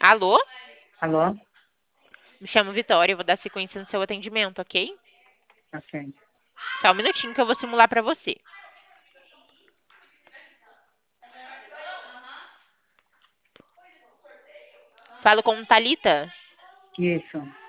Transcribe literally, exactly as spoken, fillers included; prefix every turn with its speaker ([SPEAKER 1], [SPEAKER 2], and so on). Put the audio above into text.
[SPEAKER 1] Alô?
[SPEAKER 2] Alô?
[SPEAKER 1] Me chamo Vitória, eu vou dar sequência no seu atendimento, ok?
[SPEAKER 2] Ok.
[SPEAKER 1] Só um minutinho que eu vou simular pra você. Falo com Thalita?
[SPEAKER 2] Isso.